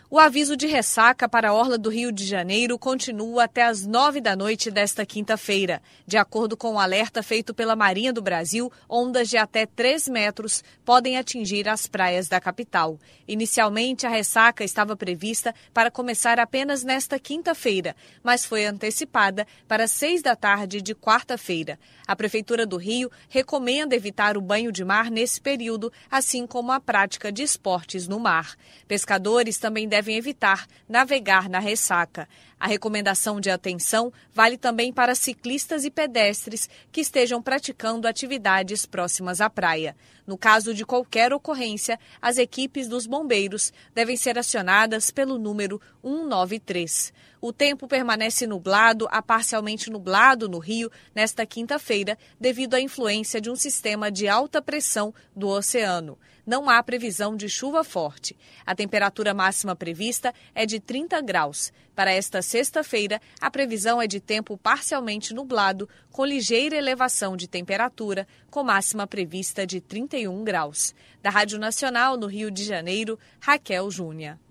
O aviso de ressaca para a orla do Rio de Janeiro continua até às 9 da noite desta quinta-feira. De acordo com o alerta feito pela Marinha do Brasil, ondas de até 3 metros podem atingir as praias da capital. Inicialmente, a ressaca estava prevista para começar apenas nesta quinta-feira, mas foi antecipada para 6 da tarde de quarta-feira. A Prefeitura do Rio recomenda evitar o banho de mar nesse período, assim como a prática de esportes no mar. Pescadores também devem evitar navegar na ressaca. A recomendação de atenção vale também para ciclistas e pedestres que estejam praticando atividades próximas à praia. No caso de qualquer ocorrência, as equipes dos bombeiros devem ser acionadas pelo número 193. O tempo permanece nublado a parcialmente nublado no Rio nesta quinta-feira, devido à influência de um sistema de alta pressão do oceano. Não há previsão de chuva forte. A temperatura máxima prevista é de 30 graus. Para esta sexta-feira, a previsão é de tempo parcialmente nublado, com ligeira elevação de temperatura, com máxima prevista de 31 graus. Da Rádio Nacional, no Rio de Janeiro, Raquel Júnior.